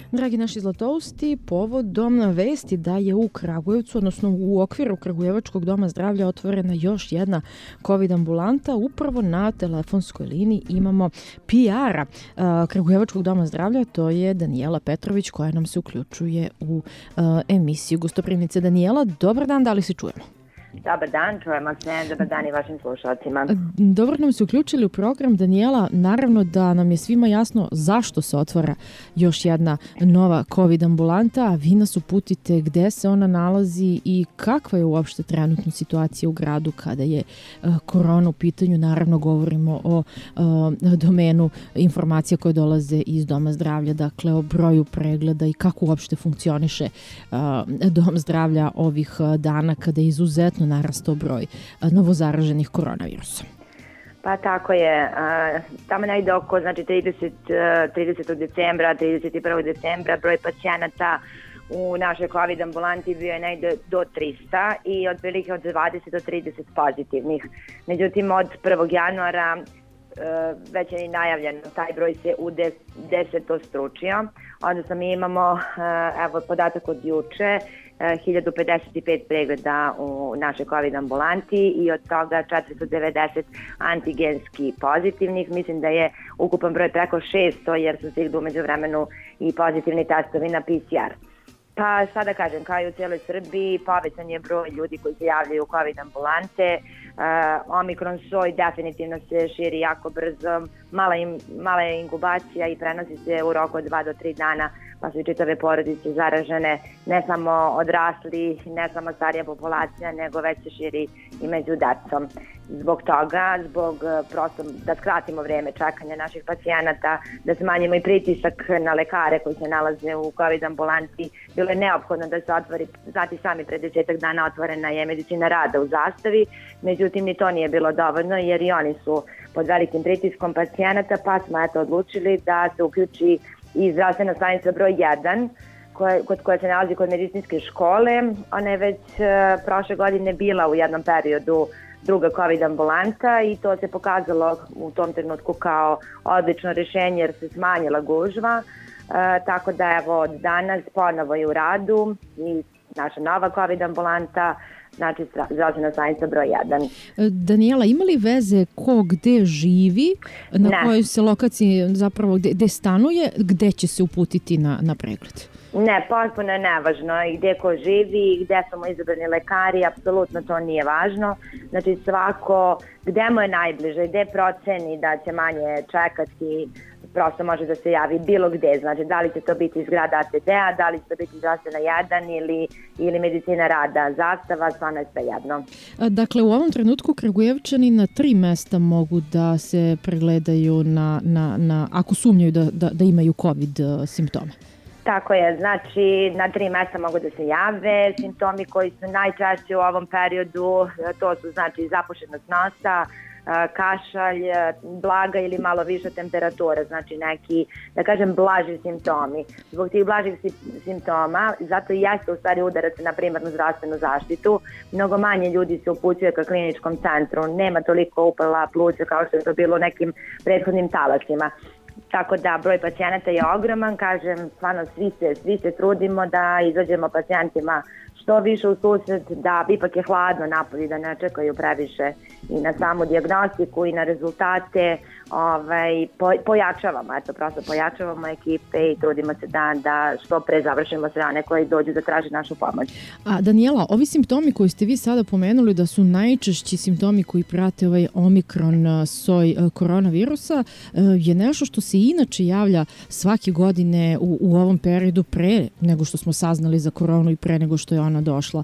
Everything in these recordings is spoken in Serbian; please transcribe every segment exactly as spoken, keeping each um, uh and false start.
Dragi naši zlatousti, povodom vesti da je u Kragujevcu, odnosno u okviru Kragujevačkog doma zdravlja otvorena još jedna COVID ambulanta, upravo na telefonskoj liniji imamo P R-a Kragujevačkog doma zdravlja, to je Danijela Petrović koja nam se uključuje u emisiju Gostoprimnice. Danijela, dobar dan, da li se čujemo? Dobar dan, čujemo se, dobar dan i vašim slušalcima. Dobro nam se uključili u program, Danijela. Naravno da nam je svima jasno zašto se otvara još jedna nova COVID ambulanta, a vi nas uputite gde se ona nalazi i kakva je uopšte trenutna situacija u gradu kada je korona u pitanju. Naravno govorimo o domenu informacija koje dolaze iz Doma zdravlja, dakle o broju pregleda i kako uopšte funkcioniše Dom zdravlja ovih dana kada je izuzetno narastao broj novozaraženih koronavirusom. Pa tako je. Tamo najde oko znači, tridesetog decembra, trideset prvog decembra broj pacijenata u našoj COVID ambulanti bio je najde do trista i otprilike od dvadeset do trideset pozitivnih. Međutim, od prvog januara već je i najavljeno, taj broj se u desetostručio, odnosno mi imamo, evo podatak od juče, hiljadu pedeset pet pregleda u našoj COVID ambulanti i od toga četiristo devedeset antigenski pozitivnih. Mislim da je ukupan broj preko šesto jer su stigli umeđu vremenu i pozitivni testovi na P C R. Pa sada kažem, kao i u cijeloj Srbiji, povećan je broj ljudi koji se javljaju u COVID ambulante. Uh, Omikron soj definitivno se širi jako brzo, mala, im, mala je inkubacija i prenosi se u roku od dva do tri dana, pa su i čitave porodice zaražene, ne samo odrasli, ne samo starija populacija, nego već se širi i među decom. Zbog toga, zbog prosto da skratimo vreme čekanja naših pacijenata, da smanjimo i pritisak na lekare koji se nalaze u COVID ambulanti, bilo je neophodno da se otvori, znati sami pre desetak dana otvorena je medicina rada u Zastavi, međutim ni to nije bilo dovoljno jer i oni su pod velikim pritiskom pacijenata, pa smo eto odlučili da se uključi i zdravstvena stanica broj jedan, koje, kod koja se nalazi kod medicinske škole. Ona je već uh, prošle godine bila u jednom periodu druga COVID ambulanta i to se pokazalo u tom trenutku kao odlično rješenje jer se smanjila gužva. Uh, tako da evo od danas ponovo je u radu i naša nova COVID ambulanta, znači zdravstvena stanica broj jedan. Danijela, ima li veze ko gde živi, na ne. kojoj se lokaciji zapravo gde, gde stanuje, gde će se uputiti na, na pregled? Ne, potpuno je nevažno i gde ko živi i gde su mu izabrani lekari, apsolutno to nije važno. Znači svako gde mu je najbliže, gde proceni da će manje čekati, prosto može da se javi bilo gde, znači da li će to biti zgrada A T D-a, da li će to biti zdravstvena jedan ili, ili medicina rada Zastava, stvarno je sve jedno. Dakle, u ovom trenutku Kragujevčani na tri mesta mogu da se pregledaju na, na, na, ako sumnjaju da, da, da imaju COVID simptome. Tako je, znači na tri mesta mogu da se jave. Simptomi koji su najčešći u ovom periodu, to su znači zapušenost nosa, kašalj, blaga ili malo viša temperatura, znači neki, da kažem, blaži simptomi. Zbog tih blažih simptoma, zato i jeste u stvari udarac na primarnu zdravstvenu zaštitu, mnogo manje ljudi se upućuje ka kliničkom centru, nema toliko upala pluća kao što je to bilo u nekim prethodnim talasima. Tako da broj pacijenata je ogroman, kažem, stvarno svi se, svi se trudimo da izađemo pacijentima što više u susret, da ipak je hladno napolju, da ne čekaju previše i na samu dijagnostiku i na rezultate, ovaj, po, pojačavamo, eto, prosto pojačavamo ekipe i trudimo se da, da što pre završimo sve one koji dođu da traže našu pomoć. A Danijela, ovi simptomi koji ste vi sada pomenuli da su najčešći simptomi koji prate ovaj omikron soj koronavirusa je nešto što se inače javlja svake godine u, u ovom periodu pre nego što smo saznali za koronu i pre nego što je ona došla.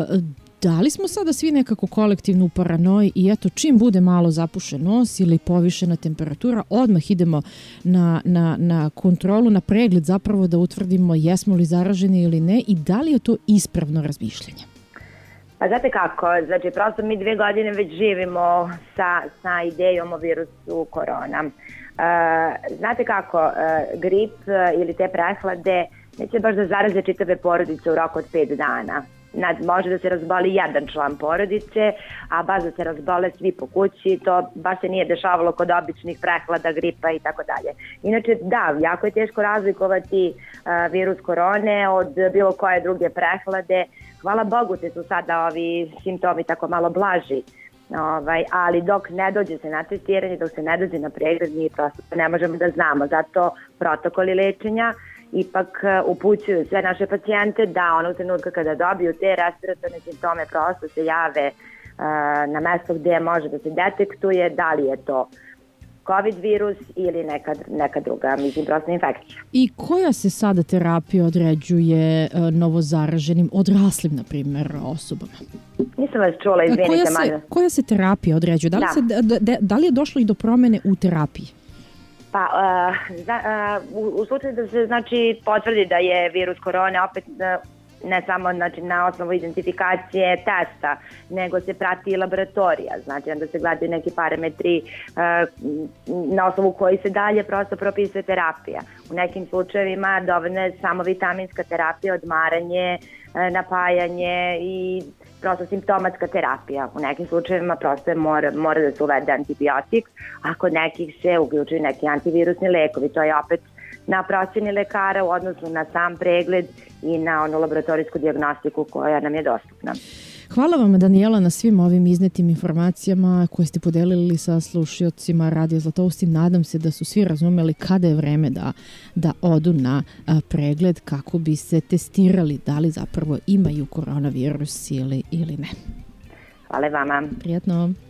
Da li smo sada svi nekako kolektivno u paranoji i eto čim bude malo zapušen nos ili povišena temperatura, odmah idemo na, na, na kontrolu, na pregled zapravo da utvrdimo jesmo li zaraženi ili ne i da li je to ispravno razmišljanje? Pa znate kako, znači prosto mi dve godine već živimo sa, sa idejom o virusu korona. Uh, znate kako, uh, grip uh, ili te prehlade neće baš da zaraze čitave porodice u roku od pet dana. može da se razboli jedan član porodice, a baš da se razbole svi po kući, to baš se nije dešavalo kod običnih prehlada, gripa i tako dalje. Inače, da, jako je teško razlikovati uh, virus korone od bilo koje druge prehlade. Hvala Bogu te su sada ovi simptomi tako malo blaži. Ovaj, ali dok ne dođe se na testiranje, dok se ne dođe na pregled, mi prosto ne možemo da znamo. Zato protokoli lečenja ipak upućuju sve naše pacijente da onog trenutka kada dobiju te respiratorne simptome prosto se jave uh, na mesto gdje može da se detektuje da li je to COVID virus ili neka, neka druga, mislim, prosto infekcija. I koja se sada terapija određuje uh, novozaraženim, odraslim, na primjer, osobama? Nisam vas čula, izvinite. Koja se, koja se terapija određuje? Da li, da. Se, da, da li je došlo i do promene u terapiji? Pa, uh, za, uh, u, u slučaju da se znači potvrdi da je virus korone, opet uh, ne samo znači, na osnovu identifikacije testa, nego se prati i laboratorija, znači onda se gledaju neki parametri uh, na osnovu koji se dalje prosto propisuje terapija. U nekim slučajevima dovoljna je samo vitaminska terapija, odmaranje, uh, napajanje i prosto simptomatska terapija. U nekim slučajevima prosto mora, mora da se uvede antibiotik, a kod nekih se uključuju neki antivirusni lekovi. To je opet na procjeni lekara u odnosu na sam pregled i na onu laboratorijsku dijagnostiku koja nam je dostupna. Hvala vam, Danijela, na svim ovim iznetim informacijama koje ste podelili sa slušaocima Radio Zlatoust. Nadam se da su svi razumeli kada je vreme da, da odu na a, pregled kako bi se testirali da li zapravo imaju koronavirus ili, ili ne. Hvala vama. Prijatno.